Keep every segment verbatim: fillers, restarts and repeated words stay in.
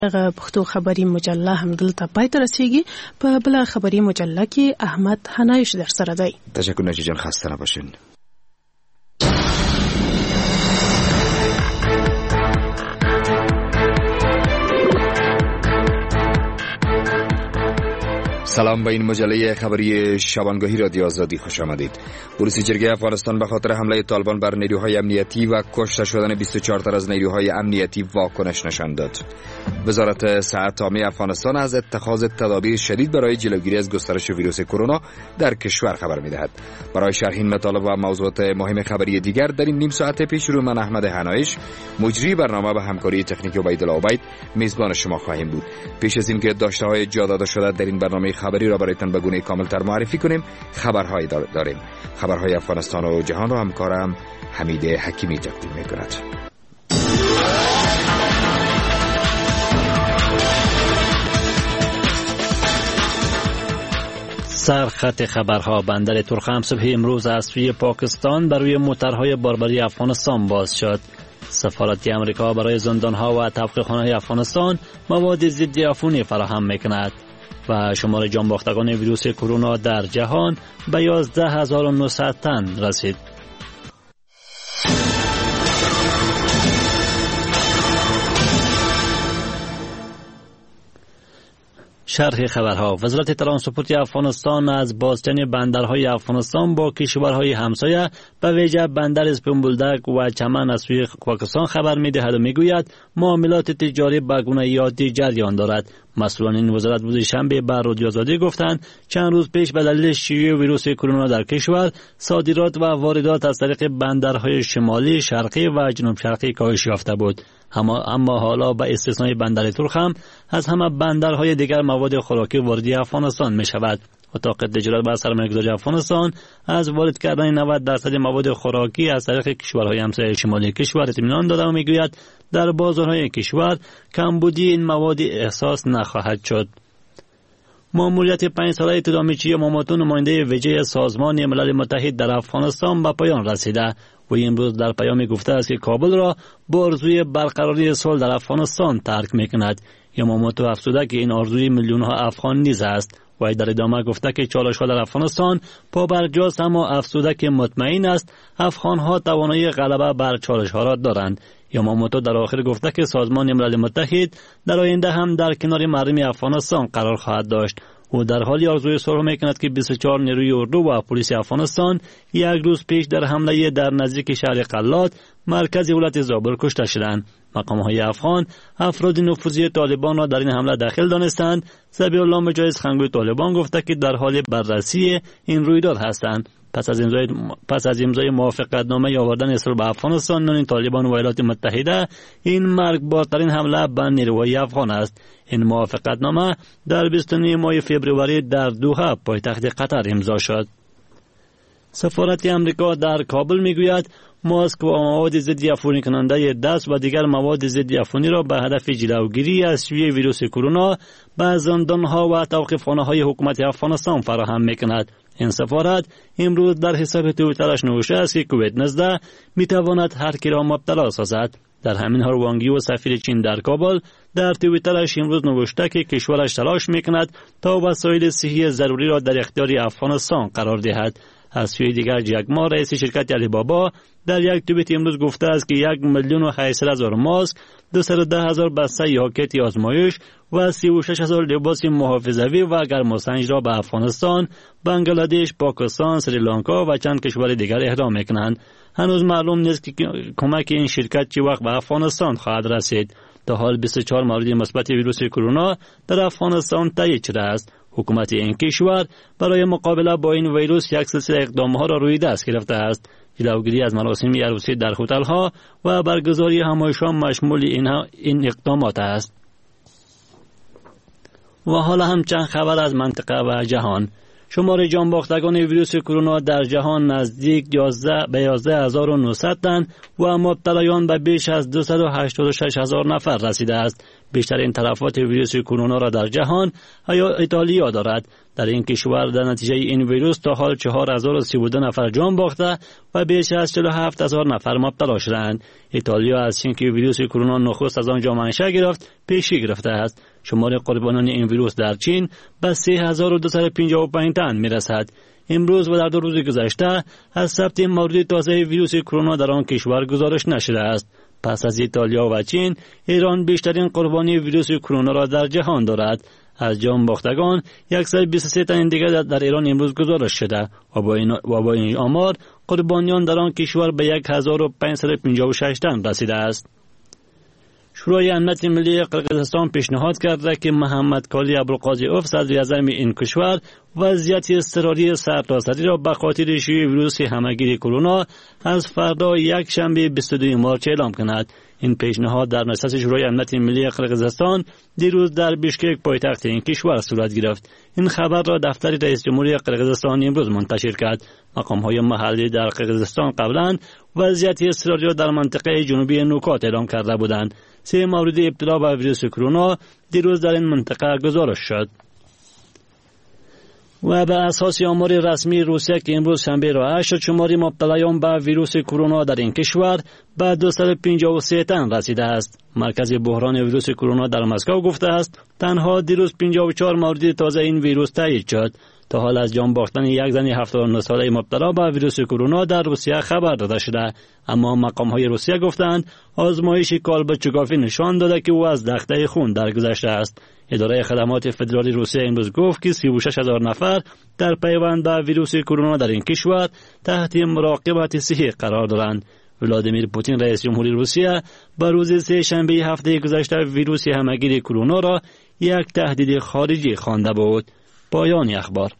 هغه پښتو خبري مجله هم دلته پای ته رسیږي. په بل خبري مجله کې احمد حنایش در سره دی. تشکر نجی جان، خسته نباشین. سلام، به این مجله خبری شبانگاهی رادیو آزادی خوش آمدید. پلیس جرگه افغانستان به خاطر حمله طالبان بر نیروهای امنیتی و کشته شدن بیست و چهار تن از نیروهای امنیتی واکنش نشان داد. وزارت صحت عامه افغانستان از اتخاذ تدابیر شدید برای جلوگیری از گسترش ویروس کرونا در کشور خبر می‌دهد. برای شرح این مطالب و موضوعات مهم خبری دیگر در این نیم ساعت پیش رو من احمد حنایش، مجری برنامه به همکاری تکنیک عبیدالله عبید، میزبان شما خواهیم بود. پیش از اینکه داشته‌های جا داده شده در این برنامه خبری را برایتان به گونه کاملتر معرفی کنیم، خبرهایی داریم. خبرهای افغانستان و جهان را همکارم حمید حکیمی تقدیم می‌کند. سرخط خبرها. بندر تورخم صبح امروز از سوی پاکستان بر روی موترهای باربری افغانستان باز شد. سفارت آمریکا برای زندانها و تبخیرخانه‌های افغانستان مواد ضد عفونی فراهم می‌کند و شمار جانباختگان ویروس کرونا در جهان به یازده هزار و نهصد تن رسید. شرح خبرها. وزارت ترانسپورت افغانستان از بازجنگ بندرهای افغانستان با کشورهای همسایه به ویژه بندر اسپینبولدک و چمن از سوی پاکستان خبر می‌دهد و می‌گوید معاملات تجاری به گونه عادی جریان دارد. مسئولان این وزارت روز شنبه به رادیو آزادی گفتند چند روز پیش به دلیل شیوع ویروس کرونا در کشور صادرات و واردات از طریق بندرهای شمالی، شرقی و جنوب شرقی کاهش یافته بود. اما اما حالا به استثنای بندر تورخم از همه بندرهای دیگر مواد خوراکی واردی افغانستان می شود. اتاق تجارت و سرمایه‌گذاری افغانستان از وارد کردن نود درصد مواد خوراکی از طریق کشورهای همسایه شمالی کشور اطمینان داده و میگوید در بازارهای کشور کمبودی این مواد احساس نخواهد شد. ماموریت پنج ساله تدامیچی ماماتو نماینده ویژه سازمان ملل متحد در افغانستان به پایان رسیده و امروز در پیامی گفته است که کابل را با آرزوی برقراری صلح در افغانستان ترک میکند. یاماموتو افزوده که این آرزوی میلیون ها افغان نیز است و در ادامه گفته که چالش ها در افغانستان پابرجاست، اما افزوده که مطمئن است افغان ها توانایی غلبه بر چالش ها را دارند. یاماموتو در آخر گفته که سازمان ملل متحد در آینده هم در کنار مردم افغانستان قرار خواهد داشت. او در حالی آرزوی صلح میکند که بیست و چهار نیروی اردو و پلیس افغانستان یک روز پیش در حمله در نزدیک شهر قلات مرکز ولایت زابل کشته شدند. مقام‌های افغان افراد نفوذی طالبان را در این حمله داخل دانستند. ذبیح الله مجاهد خنگوی طالبان گفته که در حال بررسی این رویداد هستند. پس از امضای پس از امضای موافقتنامه آوردن صلح به افغانستان نون طالبان و ایالات متحده، این مرگبارترین حمله به نیروهای افغان است. این موافقتنامه در بیست و نه ماه فوریه در دوحه پایتخت قطر امضا شد. سفارت آمریکا در کابل میگوید ماسک و مواد ضد عفونی کننده دست و دیگر مواد ضد عفونی را به هدف جلوگیری از شیوع ویروس کرونا به زندانها و توقیفخانه‌های حکومت افغانستان فراهم میکند. این سفارت امروز در حساب توییترش نوشته است که کووید نوزده میتواند هر کی را مبتلا سازد. در همین حال وانگ یو سفیر چین در کابل در توییترش امروز نوشته که کشورش تلاش میکند تا وسایل صحی ضروری را در اختیار افغانستان قرار دهد. از سوی دیگر جک ما رئیس شرکت علی بابا در یک توییت امروز گفته است که یک میلیون و هشتصد هزار ماسک، دویست و ده هزار بسته یا کیت آزمایش و سی و شش هزار لباس محافظوی و گرماسنج را به افغانستان، بنگلادش، پاکستان، سریلانکا و چند کشور دیگر اهدا میکنند. هنوز معلوم نیست که کمک این شرکت چه وقت به افغانستان خواهد رسید. تا حال بیست و چهار مورد مثبت ویروس کرونا در افغانستان تایید شده است. حکومت این کشور برای مقابله با این ویروس یک سلسله اقدامها را روی دست گرفته است. جلوگیری از مراسم عروسی در هتل‌ها و برگزاری همایش‌ها مشمول این, این اقدامات است. و حالا هم چند خبر از منطقه و جهان. شمار جانباختگان ویروس کرونا در جهان نزدیک به یازده هزار و نهصد تن و مبتلایان به بیش از دویست و هشتاد و شش هزار نفر رسیده است. بیشترین تلفات ویروس کرونا را در جهان ایتالیا دارد. در این کشور در نتیجه این ویروس تا حال چهار هزار و سی و دو نفر جان باخته و بیش از چهل و هفت هزار نفر مبتلا شدند. ایتالیا از اینکه ویروس کرونا نخست از آنجا منشأ گرفت پیشی گرفته است. شمار قربانان این ویروس در چین به سه هزار و دویست و پنجاه و پنج تن میرسد. امروز و در دو روز گذشته از ثبت مورد تازه ویروس کرونا در آن کشور گزارش نشده است. پس از ایتالیا و چین، ایران بیشترین قربانی ویروس کرونا را در جهان دارد. از جان باختگان صد و بیست و سه تن دیگر در ایران امروز گزارش شده و با این, و با این آمار قربانیان در آن کشور به هزار و پانصد و پنجاه و شش تن رسیده است. شورای امنیت ملی قرقیزستان پیشنهاد کرده که محمد کالی ابوالقاسموف صدر اعظم این کشور وضعیت اضطراری سرتاسری را به خاطر شیوع ویروس همگیر کرونا از فردا یک شنبه بیست و دو مارس اعلام کند. این پیشنهاد در نشست شورای امنیت ملی قرقیزستان دیروز در بیشکک پایتخت این کشور صورت گرفت. این خبر را دفتر رئیس جمهوری قرقیزستان امروز منتشر کرد. مقام‌های محلی در قرقیزستان قبلا وضعیت اضطراری را در منطقه جنوبی نوکات اعلام کرده بودند. سه مورد ابتلا به ویروس کرونا دیروز در این منطقه گزارش شد. و به اساس آمار رسمی روسیه که امروز شنبه رایج شد، شمار مبتلایان به ویروس کرونا در این کشور به دویست و پنجاه و سه تن رسیده است. مرکز بحران ویروس کرونا در مسکو گفته است تنها دیروز پنجاه و چهار مورد تازه این ویروس تایید شد. تا حال از جان باختن یک زن هفتاد و نه ساله مبتلا به ویروس کرونا در روسیه خبر داده شده، اما مقام‌های روسیه گفتند آزمایش کالبد چگافی نشان داده که او از دخته خون درگذشته است. اداره خدمات فدرالی روسیه امروز گفت که سی و شش هزار نفر در پیوند به ویروس کرونا در این کشور تحت مراقبت صحی قرار دارند. ولادیمیر پوتین رئیس جمهوری روسیه به روز سه شنبه هفته گذشته ویروس همگیر کرونا را یک تهدید خارجی خوانده بود. پایان اخبار.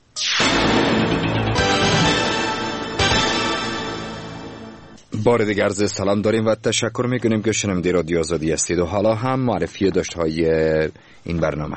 بار دیگر عرض سلام داریم و تشکر میکنیم که شنونده رادیو آزادی هستید و حالا هم معرفی داشته‌های این برنامه.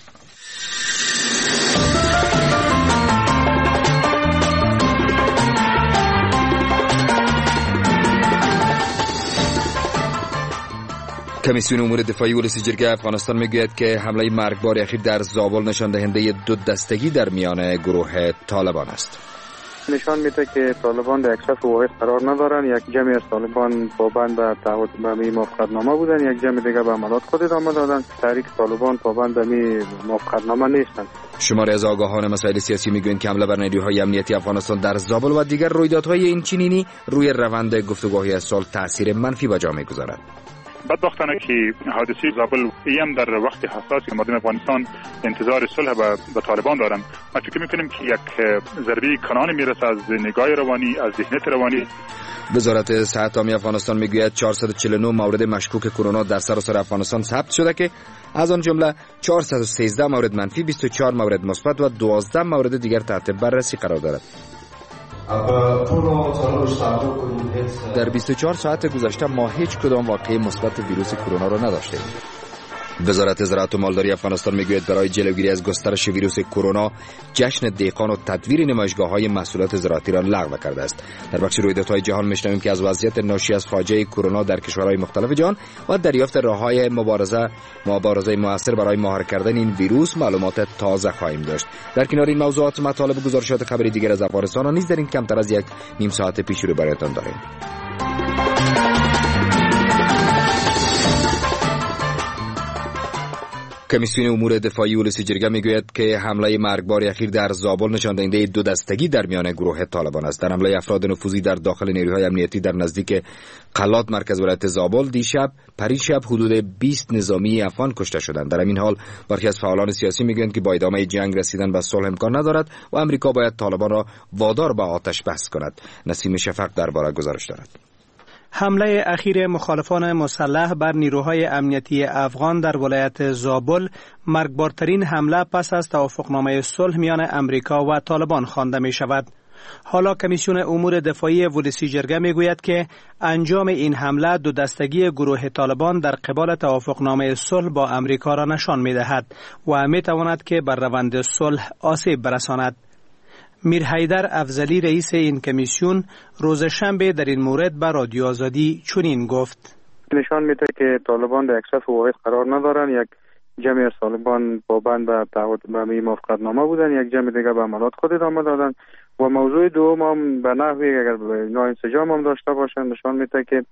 کمیسیون امور دفاعی ولسی جرگه افغانستان میگوید که حمله مرگبار اخیر در زابل نشان دهنده دو دستگی در میان گروه طالبان است. نشان میده که طالبان در یک صف واحد قرار ندارن. یک جمع از طالبان پابند به تعهد به موافقتنامه بودن، یک جمع دیگه به عملیات خود ادامه دادن. تحریک طالبان پابند به موافقتنامه نیستند. شماری از آگاهان مسائل سیاسی میگویند که حمله بر نیروهای امنیتی افغانستان در زابل و دیگر رویدادهای این چنینی روی روند گفتگوهای از صلح تاثیر منفی به جا میگذارد. بدبختانه که حادثه زابل ایم در وقت حساسی که مردم افغانستان انتظار صلح به طالبان دارن. ما فکر میکنیم که یک ضربه کنانی میرسه از نگاه روانی، از ذهنیت روانی. وزارت صحت عامه افغانستان میگوید چهارصد و چهل و نه مورد مشکوک کرونا در سراسر افغانستان ثبت شده که از آن جمله چهارصد و سیزده مورد منفی، بیست و چهار مورد مثبت و دوازده مورد دیگر تحت بررسی قرار دارد. در بیست و چهار ساعت گذشته ما هیچ کدام واقعه مثبت ویروس کرونا را نداشتیم. وزارت زراعت و مالداری افغانستان میگوید برای جلوگیری از گسترش ویروس کرونا جشن دهقان و تدویر نمایشگاه‌های محصولات زراعتی را لغو کرده است. در بخش رویدادهای جهان میشنویم که از وضعیت ناشی از فاجعه کرونا در کشورهای مختلف جهان و دریافت راه‌های مبارزه مبارزه موثر برای مهار کردن این ویروس معلومات تازه خواهیم داشت. در کنار این موضوعات مطالب گزارشات خبری دیگر از افغانستان نیز در این کمتر از یک نیم ساعت پیش رو براتون داریم. کمیسیون امور دفاعی ولسی جرگه میگوید که حمله مرگبار اخیر در زابل نشان دهنده دو دستگی در میان گروه طالبان است. در حمله افراد نفوذی در داخل نیروهای امنیتی در نزدیک قلات مرکز ولایت زابل دیشب پریشب حدود بیست نظامی افغان کشته شدند. در این حال برخی از فعالان سیاسی میگویند که با ادامه جنگ رسیدن به صلح امکان ندارد و امریکا باید طالبان را وادار به آتش بس کند. نسیم شفق درباره گزارش دارد. حمله اخیر مخالفان مسلح بر نیروهای امنیتی افغان در ولایت زابل مرگبارترین حمله پس از توافقنامه صلح میان امریکا و طالبان خوانده می شود. حالا کمیسیون امور دفاعی ولسی جرگه می گوید که انجام این حمله دو دستگی گروه طالبان در قبال توافقنامه صلح با امریکا را نشان می دهد و می تواند که بر روند صلح آسیب برساند. میر حیدر افضلی رئیس این کمیسیون روز شنبه در این مورد به رادیو آزادی چنین گفت: نشان میده که طالبان در یک صف واحد قرار ندارن. یک جمع از طالبان پابند به تعهد به موافقتنامه بودن، یک جمع دیگه به عملیات خود ادامه دادن و موضوع دوم هم به نحوی اگر ناانسجام هم داشته باشند نشان میده که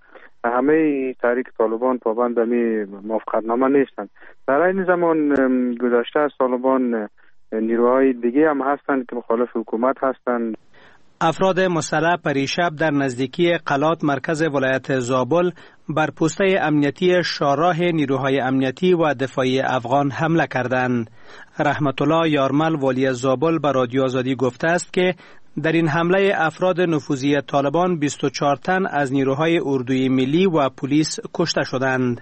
همه تحریک طالبان پابند می موافقتنامه نیستند. در این زمان گذشته از طالبان نیروهای دیگه هم هستند که مخالف حکومت هستند. افراد مسلح پریشب در نزدیکی قلات مرکز ولایت زابل بر پوسته امنیتی شاراه نیروهای امنیتی و دفاعی افغان حمله کردند. رحمت الله یارمل والی زابل به رادیو آزادی گفته است که در این حمله افراد نفوذی طالبان بیست و چهار تن از نیروهای اردوی ملی و پلیس کشته شدند.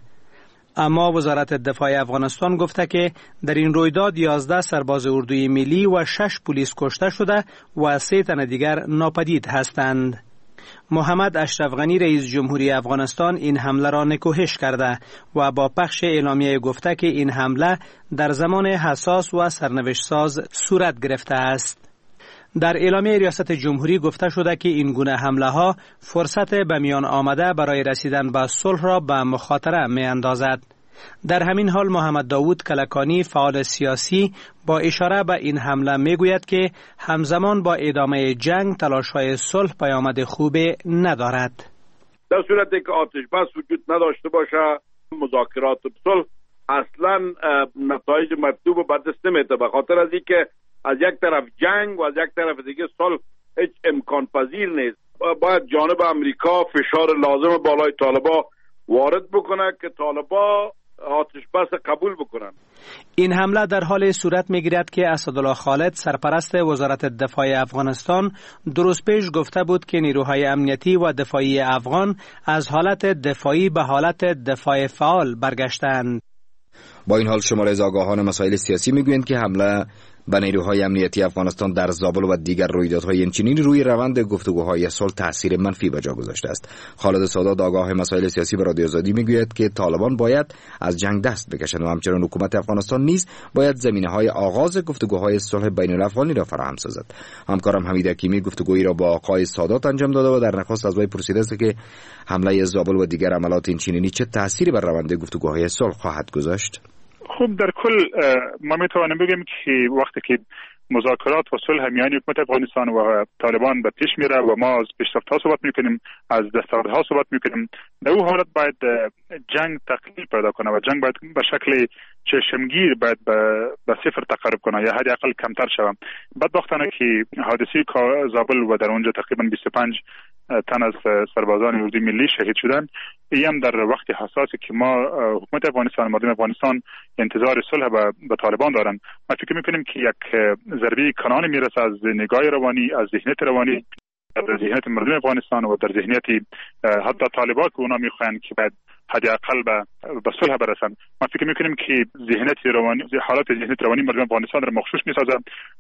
اما وزارت دفاع افغانستان گفته که در این رویداد یازده سرباز اردوی ملی و شش پلیس کشته شده و سه تن دیگر ناپدید هستند. محمد اشرف غنی رئیس جمهوری افغانستان این حمله را نکوهش کرده و با پخش اعلامیه گفته که این حمله در زمان حساس و سرنوشت ساز صورت گرفته است. در اعلامیه ریاست جمهوری گفته شده که این گونه حمله ها فرصت به میان آمده برای رسیدن به صلح را به مخاطره می اندازد. در همین حال محمد داوود کلکانی فعال سیاسی با اشاره به این حمله می گوید که همزمان با ادامه جنگ تلاش‌های صلح پیامد خوبی ندارد. در صورتی که آتش بس وجود نداشته باشه مذاکرات صلح اصلا نتایج مطلوب به دست نمیده، به خاطر از اینکه از یک طرف جنگ و از یک طرف دیگه صلح هیچ امکان پذیر نیست. باید جانب امریکا فشار لازم بالای طالبا وارد بکنه که طالبا آتش بس قبول بکنن. این حمله در حال صورت میگیرد که اسدالله خالد سرپرست وزارت دفاع افغانستان دو روز پیش گفته بود که نیروهای امنیتی و دفاعی افغان از حالت دفاعی به حالت دفاع فعال برگشتند. با این حال شمار از آگاهان مسائل سیاسی میگویند که حمله به نیروهای امنیتی افغانستان در زابل و دیگر رویدادهای اینچنین روی روند گفتگوهای صلح تاثیر منفی به جا گذاشته است. خالد سادات آگاه مسائل سیاسی به رادیو آزادی میگوید که طالبان باید از جنگ دست بکشند و همچنین حکومت افغانستان نیز باید زمینه‌های آغاز گفتگوهای صلح بین الافغانی را فراهم سازد. همکارم حمید حکیمی گفتگویی را با آقای سادات انجام داده و در نخست از وی پرسیده است که حمله زابل و دیگر عملات اینچنینی چه تأثیری بر روند گفتگوهای صلح خواهد گذاشت. خب در کل ما میتوانیم بگیم که وقتی که مذاکرات و صلح میان حکومت افغانستان و طالبان به پیش میره و ما از پیشرفت‌ها صحبت میکنیم، از دستاوردها صحبت میکنیم، در اون حالت باید جنگ تقلیل پیدا کنه و جنگ باید به شکل چشمگیر باید به صفر تقرب کنه یا حداقل کمتر شود. بدبختانه که حادثه زابل و در اونجا تقریبا بیست و پنج تن از سربازان اردوی ملی شهید شدن، این هم در وقت حساسی که ما حکومت افغانستان مردم افغانستان انتظار صلح به طالبان دارن. ما فکر میکنیم که یک ضربه کنانی میرسه از نگاه روانی، از ذهنیت روانی، در ذهنیت مردم افغانستان و در ذهنیت حتی طالبان که اونا میخواهند که بعد حداقل به به صلح برسن. ما فکر میکنیم که ذهنیت روانی، حالات ذهنیت روانی مردم افغانستان را مخشوش میسازه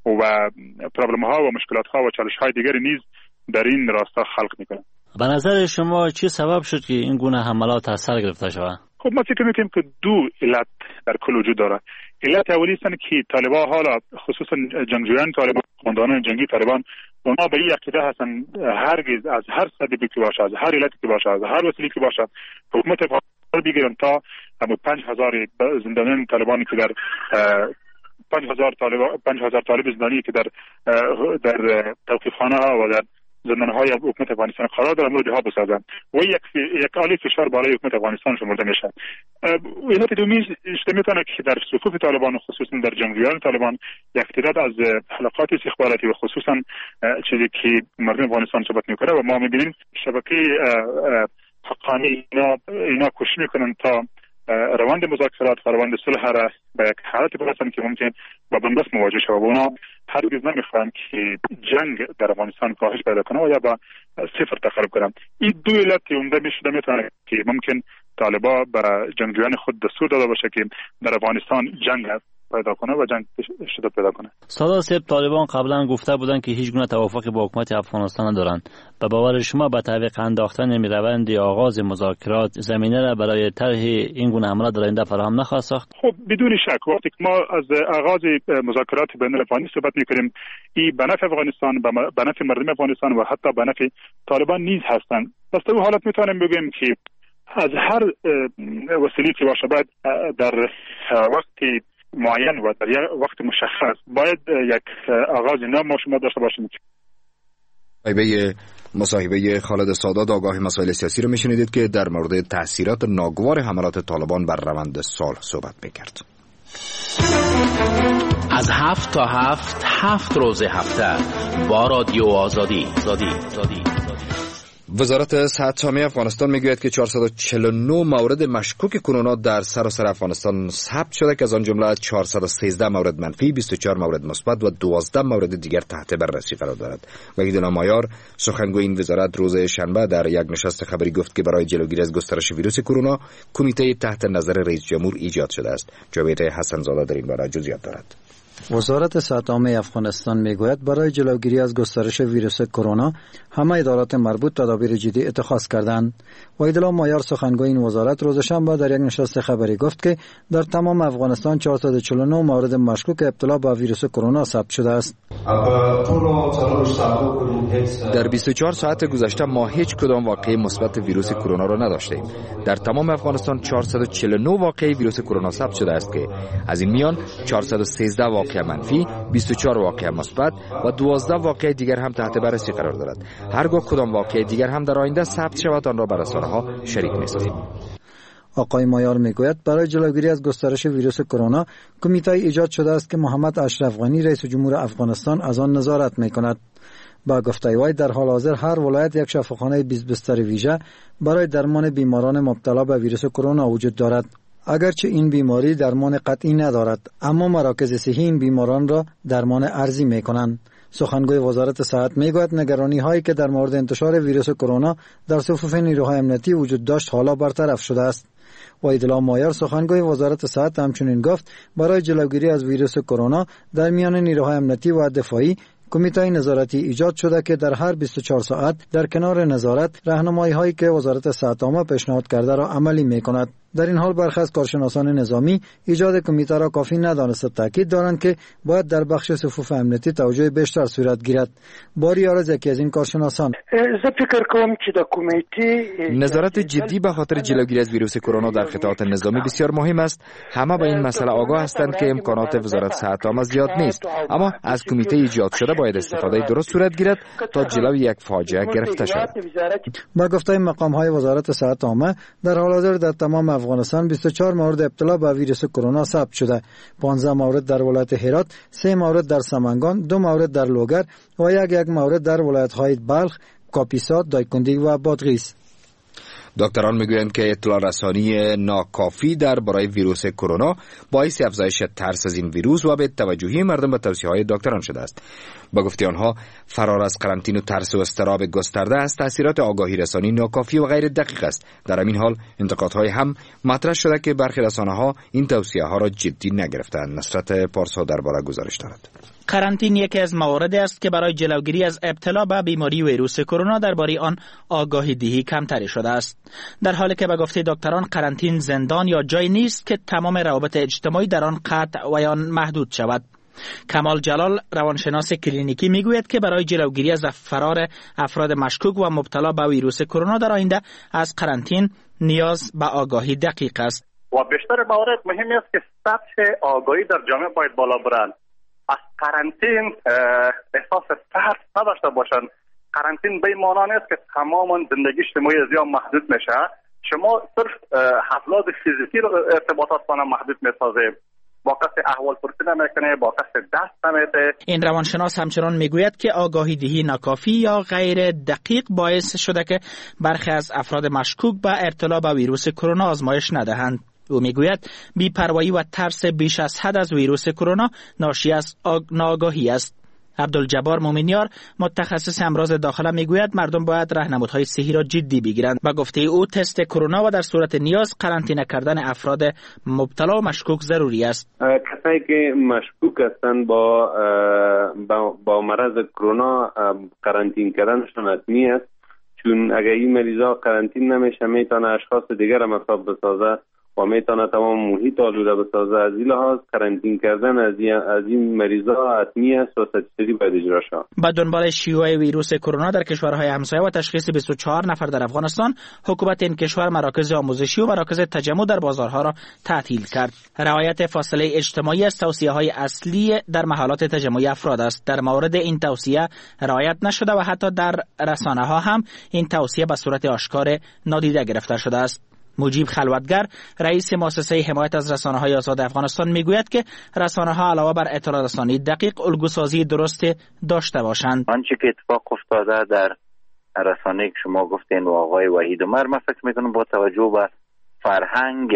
و پرابلم ها و مشکلات ها و چالش های دیگری نیز در این راستا خلق میکنه. به نظر شما چی سبب شد که این گونه حملات اثر گرفته شود؟ خب ما فکر میکنیم که دو علت در کل وجود داره. علت اولی است که طالبان حالا خصوصا جنگجویان طالبان، خاندان جنگی طالبان، اونا به این عقیده هستن هرگز از هر سببی که باشه، از هر علتی که باشه، از هر وسیله که باشه حکومت افغانستان بگیرن تا همون پنج هزار زندانیان طالبانی که در پنج هزار طالب پنج هزار طالب زندانی که در در توقیفخانه ها و در زندانهای حکومت افغانستان قرار دارن رو ها بسازن و یک یک عالی فشار بالای حکومت افغانستان شمرده میشه. علت دومی میتونه که در صفوف طالبان خصوصا در جنگجویان طالبان یک تعداد از حلقات استخباراتی و خصوصا چیزی که مردم افغانستان صحبت میکنه و ما میبینیم شبکه حقانی اینا اینا کوشش میکنن تا روند مذاکرات و روند صلح را به یک حالت برسن که ممکن با بنبست مواجه شود و اونا هرگز نمیخوان که جنگ در افغانستان کاهش پیدا کنه و یا با صفر تقرب کنه. این دو علت عمده میشه میتونه که ممکن طالبان به جنگجویان خود دستور داده باشه که در افغانستان جنگ پیدا کنه و جنگ شدت پیدا کنه. سادات صاحب، طالبان قبلا گفته بودند که هیچ گونه توافقی با حکومت افغانستان ندارند. به باور شما به تعویق انداختن روند آغاز مذاکرات زمینه را برای طرح این گونه حملات در آینده فراهم نخواهد ساخت؟ خب بدون شک وقتی ما از آغاز مذاکرات بین الافغانی صحبت می‌کنیم، این به نفع افغانستان، به نفع مردم افغانستان و حتی به نفع طالبان نیز هستند. پس در حالت میتونیم بگیم که از هر وسیله که باشه باید در وقتی معین و در یک وقت مشخص باید یک آغاز نام ما شما داشته باشیم به مصاحبه خالد سادات آگاه مسائل سیاسی رو میشنیدید که در مورد تأثیرات ناگوار حملات طالبان بر روند صلح صحبت میکرد. از هفت تا هفت هفت روز هفته با رادیو آزادی زادی زادی وزارت صحت عامه افغانستان میگوید که چهارصد و چهل و نه مورد مشکوک کرونا در سراسر افغانستان ثبت شده که از آن جمله چهارصد و سیزده مورد منفی، بیست و چهار مورد مثبت و دوازده مورد دیگر تحت بررسی قرار دارد. وحید مایار سخنگوی این وزارت روز شنبه در یک نشست خبری گفت که برای جلوگیری از گسترش ویروس کرونا کمیته تحت نظر رئیس جمهور ایجاد شده است. جاوید حسن زاده در این باره جزئیات دارد. وزارت صحت عامه افغانستان میگوید برای جلوگیری از گسترش ویروس کرونا همه ادارات مربوط تدابیر جدی اتخاذ کردند. وحید مایار سخنگوی این وزارت روز شنبه در یک نشست خبری گفت که در تمام افغانستان چهارصد و چهل و نه مورد مشکوک ابتلا به ویروس کرونا ثبت شده است. در بیست و چهار ساعت گذشته ما هیچ کدام واقعه مثبت ویروس کرونا را نداشتیم. در تمام افغانستان چهارصد و چهل و نه واقعه ویروس کرونا ثبت شده است که از این میان چهارصد و سیزده واقعه منفی، بیست و چهار واقعه مثبت و دوازده واقعه دیگر هم تحت بررسی قرار دارد. هرگاه کدام واقعه دیگر هم در آینده ثبت شود آن را بر رسانه‌ها شریک می‌سازیم. آقای مایار میگوید برای جلوگیری از گسترش ویروس کرونا کمیته ایجاد شده است که محمد اشرف غنی رئیس جمهور افغانستان از آن نظارت میکند. با گفته وی در حال حاضر هر ولایت یک شفاخانه بیست بستر ویژه برای درمان بیماران مبتلا به ویروس کرونا وجود دارد. اگرچه این بیماری درمان قطعی ندارد، اما مراکز صحی این بیماران را درمان ارزی میکنند. سخنگوی وزارت صحت میگوید نگرانی هایی که در مورد انتشار ویروس کرونا در صفوف نیروهای امنیتی وجود داشت حالا برطرف شده است. وحید مایار سخنگوی وزارت صحت همچنین گفت برای جلوگیری از ویروس کرونا در میان نیروهای امنیتی و دفاعی کمیته نظارتی ایجاد شده که در هر بیست و چهار ساعت در کنار نظارت راهنمایی هایی که وزارت صحت عامه پیشنهاد کرده را عملی میکند. در این حال برخی از کارشناسان نظامی ایجاد کمیته را کافی ندانسته تاکید دارند که باید در بخش صفوف امنیتی توجه بیشتر صورت گیرد. باری عرض یکی از این کارشناسان: زه فکر کوم چې د کمیته نظارت جدی به خاطر جلوگیری از ویروس کرونا در قطاعات نظامی بسیار مهم است. همه به این مسئله آگاه هستند که امکانات وزارت صحت عامه زیاد نیست، اما از کمیته ایجاد شده باید استفاده درست صورت گیرد تا جلوی یک فاجعه گرفته شود. با گفته مقام های وزارت صحت عامه در حال حاضر در تمام افغانستان بیست و چهار مورد ابتلا به ویروس کرونا ثبت شده. پانزده مورد در ولایت هرات، سه مورد در سمنگان، دو مورد در لوگر و یک یک مورد در ولایت‌های بلخ، کاپیسا، دایکنډي و بادغیس. دکتران میگویند که اطلاع رسانی ناکافی درباره ویروس کرونا باعث افزایش ترس از این ویروس و به توجهی مردم به توصیه‌های دکتران شده است. با گفته آنها فرار از قرنطینه و ترس و اضطراب گسترده از تاثیرات آگاهی رسانی ناکافی و غیر دقیق است. در همین حال انتقادهای هم مطرح شده که برخی رسانه‌ها این توصیه‌ها را جدی نگرفتند. نصرت پارسا درباره گزارش دارد. قرنطینه یکی از مواردی است که برای جلوگیری از ابتلا به بیماری ویروس کرونا درباره آن آگاهی دهی کمتری شده است. در حالی که به گفته دکتران قرنطینه زندان یا جای نیست که تمام روابط اجتماعی در آن قطع و یا محدود شود. کمال جلال روانشناس کلینیکی میگوید که برای جلوگیری از فرار افراد مشکوک و مبتلا به ویروس کرونا در آینده از قرنطینه نیاز به آگاهی دقیق است. و بیشتر موارد مهمی است که سطح آگاهی در جامعه باید بالا برند. از قرنطینه احساس ترس نداشته باشند. قرنطینه به این معنی است که تمام زندگی اجتماعی از یا محدود میشه. شما صرف افراد فیزیکی رو ارتباطات با محدود میسازید. با کسی احوال پرسی نمیکنه، با کسی دست نمیده. این روانشناس همچنان میگوید که آگاهی دهی ناکافی یا غیر دقیق باعث شده که برخی از افراد مشکوک به ابتلا به ویروس کرونا آزمایش ندهند. او میگوید بی‌پروایی و ترس بیش از حد از ویروس کرونا ناشی از آگ... ناآگاهی است. عبدالجبار مومنیار متخصص امراض داخله میگوید مردم باید راهنمودهای صحی را جدی بگیرند. با گفته او تست کرونا و در صورت نیاز قرنطینه کردن افراد مبتلا و مشکوک ضروری است. کسایی که مشکوک هستند با با, با مرض کرونا قرنطینه کردنشون حتمی است، چون اگر این مریضا قرنطینه نمیشه میتونه اشخاص دیگر هم اصاب بسازه و و میتونه تمام محیط آلوده بسازه. از این لحاظ قرنطین کردن از این از این مریضا حتمی است و ستیسری باید اجرا شود. با دنبال شیوع ویروس کرونا در کشورهای همسایه و تشخیص بیست و چهار نفر در افغانستان، حکومت این کشور مراکز آموزشی و مراکز تجمع در بازارها را تعطیل کرد. رعایت فاصله اجتماعی از توصیه‌های اصلی در محلات تجمعی افراد است. در مورد این توصیه رعایت نشده و حتی در رسانه‌ها هم این توصیه به صورت آشکار نادیده گرفته شده است. مجیب خلوتگر، رئیس مؤسسه حمایت از رسانه‌های آزاد افغانستان، میگوید که رسانه‌ها علاوه بر اطلاع رسانی دقیق، الگوسازی درست داشته باشند. آنچه که اتفاق افتاده در رسانه‌ای که شما گفتین و آقای وحید عمر، من فکر می‌کنم با توجه به فرهنگ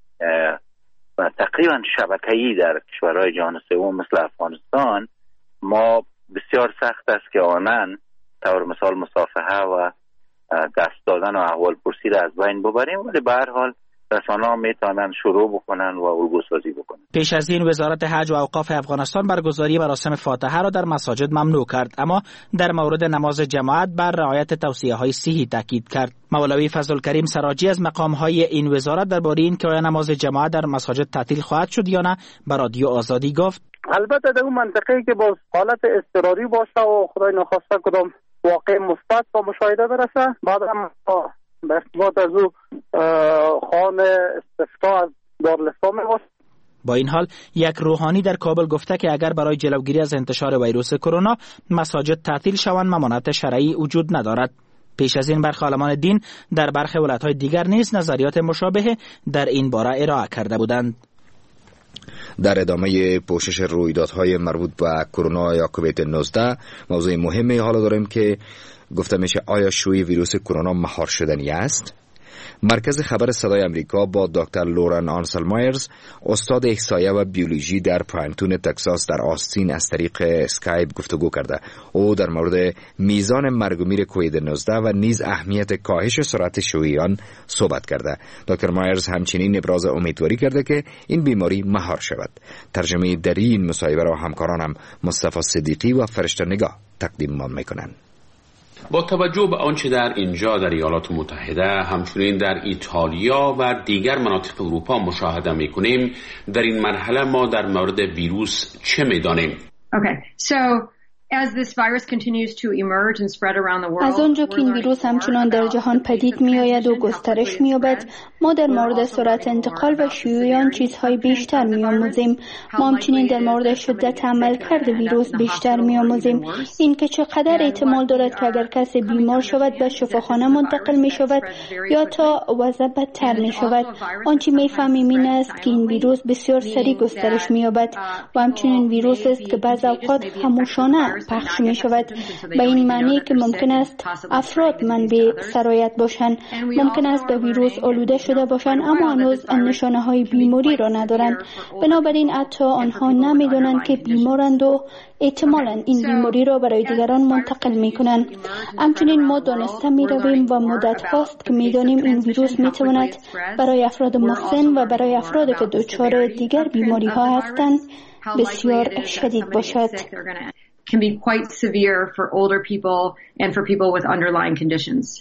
و تقریبا شبکه‌ای در کشورهای جهان سوم مثل افغانستان، ما بسیار سخت است که آنن طور مثال مصافحه و دست دادن و احوال پرسی را از بین ببریم، ولی به هر حال رسانه‌ها میتونن شروع بکنن و الگوسازی بکنن. پیش از این وزارت حج و اوقاف افغانستان برگزاری مراسم فاتحه را در مساجد ممنوع کرد، اما در مورد نماز جماعت بر رعایت توصیه‌های صحی تاکید کرد. مولوی فضل‌الکریم سراجی از مقام‌های این وزارت درباره این که آیا نماز جماعت در مساجد تعطیل خواهد شد یا نه به رادیو آزادی گفت: البته در اون منطقه‌ای که با حالت اضطراری باشه و خدای نخواسته کدام واقع مثبت با مشاهده برسه، بعد هم به ارتباط از او خوان استفتاء از دارالاسلام باشه. با این حال یک روحانی در کابل گفته که اگر برای جلوگیری از انتشار ویروس کرونا مساجد تعطیل شوند ممانعت شرعی وجود ندارد. پیش از این برخی عالمان دین در برخی ولایت‌های دیگر نیز نظریات مشابه در این باره ارائه کرده بودند. در ادامه پوشش رویدادهای مربوط به کرونا یا کووید نوزده، موضوع مهمی حالا داریم که گفته میشه آیا شیوع ویروس کرونا مهار شدنی است؟ مرکز خبر صدای امریکا با دکتر لورن آنسل مایرز، استاد احصایه و بیولوژی در پرایمتون تگزاس در آستین از طریق اسکایپ گفتگو کرده. او در مورد میزان مرگ و میر کووید نوزده و نیز اهمیت کاهش سرعت شیوع آن صحبت کرده. دکتر مایرز همچنین ابراز امیدواری کرده که این بیماری مهار شود. ترجمه در این مصاحبه را همکارانم مصطفی صدیقی و فرشته نگاه تقدیم میکنند. با توجه به آنچه در اینجا در ایالات متحده، همچنین در ایتالیا و دیگر مناطق اروپا مشاهده می‌کنیم، در این مرحله ما در مورد ویروس چه می‌دانیم؟ Okay. So As this virus continues to emerge and spread around the world, از آنجا که این ویروس همچنان در جهان پدید می آید و گسترش می یابد، ما در مورد سرعت انتقال و شیوع آن چیزهای بیشتر می آموزیم. ما همچنین در مورد شدت عملکرد ویروس بیشتر می آموزیم. این که چقدر احتمال دارد که اگر کسی بیمار شود به شفاخانه منتقل می شود یا تا وضع بدتر می شود. آنچه می فهمیم این است که این ویروس بسیار سریع گسترش می یابد و همچنین ویروس است که بعض اوقات خاموشانه پخش می شود، به این معنی که ممکن است افراد منبع سرایت باشند، ممکن است به ویروس آلوده شده باشند اما هنوز نشانه های بیماری را ندارند. بنابراین حتی آنها نمی دانند که بیمارند و احتمالاً این بیماری را برای دیگران منتقل می کنند. همچنین ما دانسته می رویم و مدت هاست که می دانیم این ویروس می تواند برای افراد مسن و برای افرادی که دچار دیگر بیماری ها هستند بسیار شدید باشد. can be quite severe for older people and for people with underlying conditions.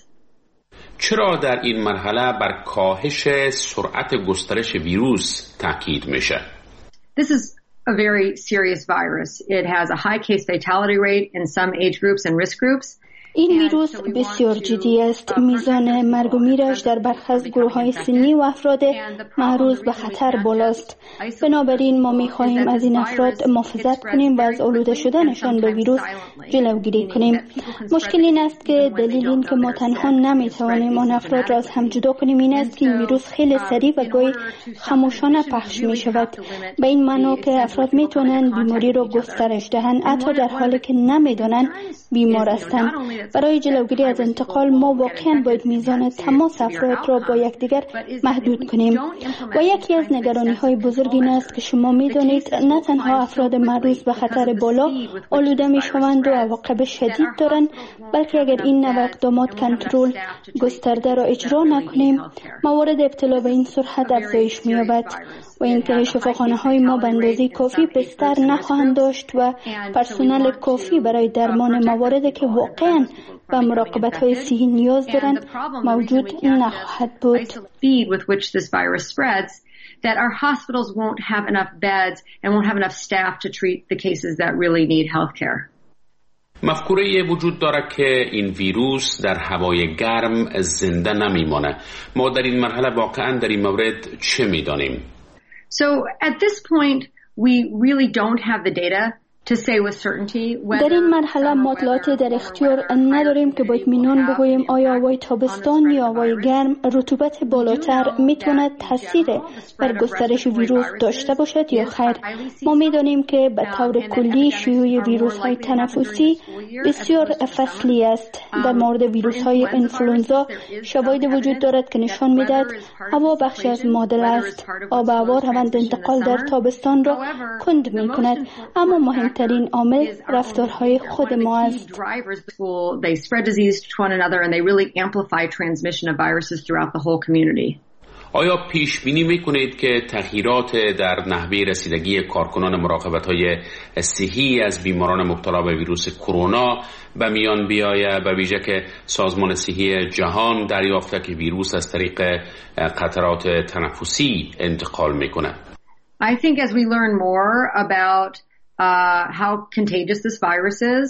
چرا در این مرحله بر کاهش سرعت گسترش ویروس تاکید میشه؟ This is a very serious virus. It has a high case fatality rate in some age groups and risk groups. این ویروس بسیار جدی است. میزان مرگ و میرش در برخی از گروه‌های سنی و افراد معرض به خطر بالاست. بنابراین ما می‌خواهیم از این افراد محافظت کنیم و از آلوده شدنشان به ویروس جلوگیری کنیم. مشکل این است که دلیل این که ما تنها نمی‌توانیم آن افراد را از هم جدا کنیم این است که این ویروس خیلی سریع و گاهی خاموشانه پخش می‌شود. به این معنی که افراد می‌توانند بیماری را گسترش دهند حتی در حالی که نمی‌دانند بیمار هستند. برای جلوگیری از انتقال ما واقعاً باید میزان تماس افراد را با یکدیگر محدود کنیم و یکی از نگرانی‌های بزرگ این است که شما می‌دانید نه تنها افراد معرض به خطر بالا آلوده می‌شوند و عواقب شدید دارند، بلکه اگر این نوع اقدامات کنترل گسترده را اجرا نکنیم موارد ابتلا به این سرعت افزایش می‌یابد و اینکه شفاخانه‌های ما به اندازه کافی بستر نخواهند داشت و پرسنل کافی برای درمان مواردی که واقعاً شدگان و مراقبت های صحی نیاز دارند موجود نخواهد بود. That our hospitals won't have enough beds and won't have enough staff to treat the cases that really need health care. مفکوره وجود دارد که این ویروس در هوای گرم زنده نمیمانه. ما در این مرحله واقعا در این مورد چه میدانیم؟ So at this point we really don't have the data در این مرحله مطالعات در اختیار نداریم که با اطمینان بگوییم آیا هوای تابستان یا هوای گرم رطوبت بالاتر میتواند تاثیر بر گسترش ویروس داشته باشد یا خیر. ما میدانیم که به طور کلی شیوع ویروس های تنفسی بسیار فصلی است. در مورد ویروس های انفلوئنزا شواهد وجود دارد که نشان میدهد هوا بخشی از معادله است. آب و هوا روند انتقال در تابستان را کند میکند، اما مهم ترین عامل رفتارهای خود ما است. They spread disease to one another and they really amplify transmission of viruses throughout the whole community. آیا پیش بینی میکنید که تغییرات در نحوه رسیدگی کارکنان مراقبت‌های صحی از بیماران مبتلا به ویروس کرونا به میان بیاید، به ویژه که سازمان صحی جهان دریافته که ویروس از طریق قطرات تنفسی انتقال میکنه؟ I think as we learn more about Uh, how contagious this virus is,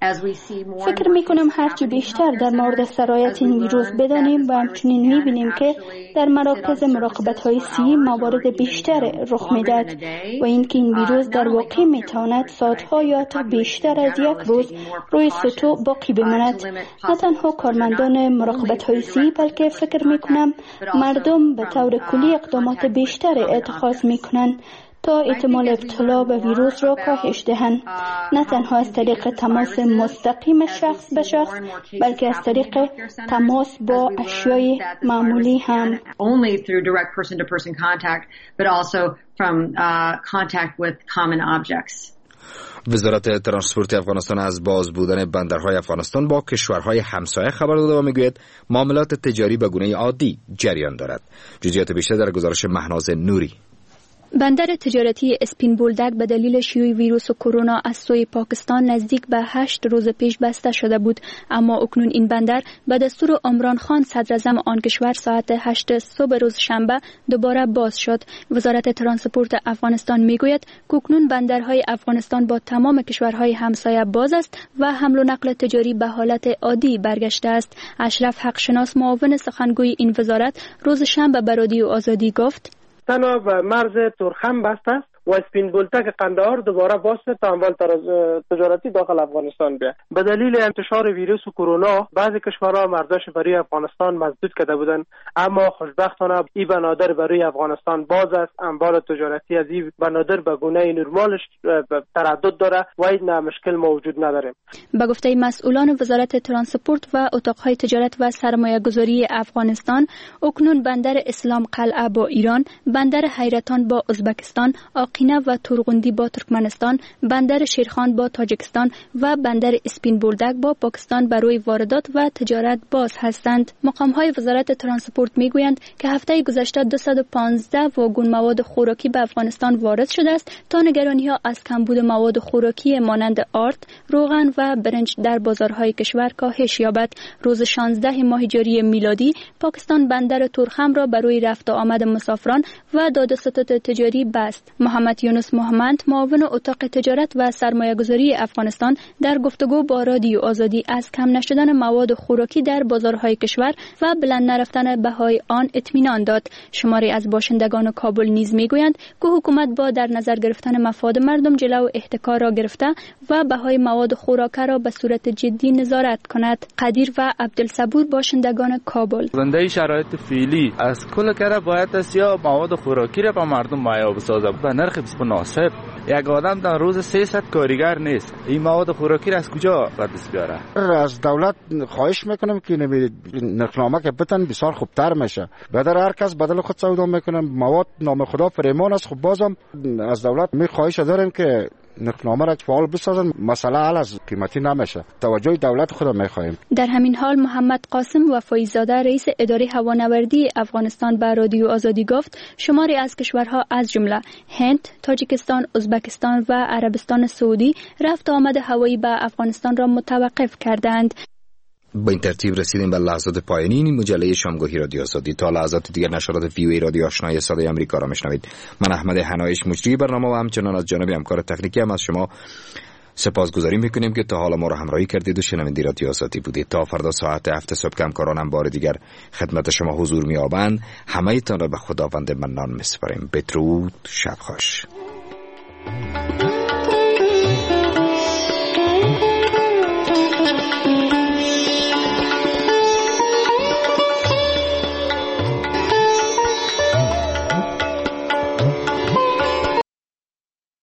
فکر می کنم هرچی بیشتر در مورد سرایت این ویروس بدانیم و همچنین می بینیم که در مراکز مراقبت های صحی موارد بیشتر رخ می دهد و اینکه این ویروس در واقع می تواند ساعتها یا تا بیشتر از یک روز روی سطوح باقی بماند. نه تنها کارمندان مراقبت های صحی بلکه فکر می کنم مردم به طور کلی اقدامات بیشتر اتخاذ می کنند تا احتمال ابتلا به ویروس را کاهش دهند، نه تنها از طریق تماس مستقیم شخص به شخص بلکه از طریق تماس با اشیای معمولی هم. Only through direct person to person contact but also from uh, contact with common objects. وزارت ترانسپورت افغانستان از باز بودن بندرهای افغانستان با کشورهای همسایه خبر داده و میگوید معاملات تجاری به گونه عادی جریان دارد. جزئیات بیشتر در گزارش مهناز نوری. بندر تجارتی اسپین بولدک به دلیل شیوع ویروس کرونا از سوی پاکستان نزدیک به هشت روز پیش بسته شده بود، اما اکنون این بندر به دستور عمران خان صدراعظم آن کشور ساعت هشت صبح روز شنبه دوباره باز شد. وزارت ترانسپورت افغانستان میگوید که اکنون بندرهای افغانستان با تمام کشورهای همسایه باز است و حمل و نقل تجاری به حالت عادی برگشته است. اشرف حقشناس معاون سخنگوی این وزارت روز شنبه به رادیو آزادی گفت: تنها به مرز ترخم بسته است و اسپین بولدک قندهار دوباره باز تا اموال تجارتی داخل افغانستان بیاد. به دلیل انتشار ویروس کرونا بعضی کشورها مرزش برای افغانستان مسدود کرده بودند، اما خوشبختانه این بنادر برای افغانستان باز است. اموال تجارتی از این بنادر به گونه نرمالش تردد داره و این مشکل موجود نداریم. به گفته مسئولان وزارت ترانسپورت و اتاقهای تجارت و سرمایه گذاری افغانستان، اکنون بندر اسلام قلعه با ایران، بندر حیرتان با ازبکستان، آقینه و تورغوندی با ترکمنستان، بندر شیرخان با تاجیکستان و بندر اسپین بولدک با پاکستان برای واردات و تجارت باز هستند. مقام‌های وزارت ترانسپورت میگویند که هفته گذشته دویست و پانزده واگن مواد خوراکی به افغانستان وارد شده است تا نگرانی‌ها از کمبود مواد خوراکی مانند آرد، روغن و برنج در بازارهای کشور کاهش یابد. روز شانزده ماه جاری میلادی پاکستان بندر تورخم را برای رفت و آمد مسافران و دادوستد تجاری بست. محمد یونس محمد، معاون اتاق تجارت و سرمایه گذاری افغانستان، در گفتگو با رادیو آزادی از کم نشدن مواد خوراکی در بازارهای کشور و بلند نرفتن بهای آن اطمینان داد. شماری از باشندگان کابل نیز میگویند که حکومت با در نظر گرفتن مفاد مردم جلو احتکار را گرفته و بهای مواد خوراکی را به صورت جدی نظارت کند. قدیر و عبدالصبور، باشندگان کابل: زنده شرایط فعلی از کل کره باید است یا مواد خوراکی را به مردم مهیا بسازه به نرخ مناسب. یک آدم در روز سیصد کارگر نیست، این مواد خوراکی را از کجا به دست بیاره؟ از دولت خواهش میکنم که نرخنامه که بتن بسیار خوبتر میشه. بدر هر کس بدل خود سودا میکنه، مواد نام خدا فریمان است. خب بازم از دولت می خواهش داریم که نرخنامه را فعال بسازن، مسئله حل از قیمتی نمیشه. توجه دولت خود میخواهیم. در همین حال محمد قاسم وفایزاده، رئیس اداره هوانوردی افغانستان، به رادیو آزادی گفت شماری از کشورها از جمله هند، تاجیکستان، ازبکستان و عربستان سعودی رفت و آمد هوایی به افغانستان را متوقف کردند. با این ترتیب رسیدیم به لحظات پایانی این مجله شامگاهی رادیو آزادی. تا لحظات دیگر نشرات وی او ای رادیو آشنای صدای آمریکا را میشنوید. من احمد حنایش مجری برنامه و همچنان از جانب همکار تکنیکی هم از شما سپاسگزاری میکنیم که تا حالا ما را همراهی کردید و شنونده رادیو آزادی بودید. تا فردا ساعت هفت صبح که همکارانم بار دیگر خدمت شما حضور می‌یابند، همه تان را به خداوند منان می‌سپاریم. بدرود، شب خوش.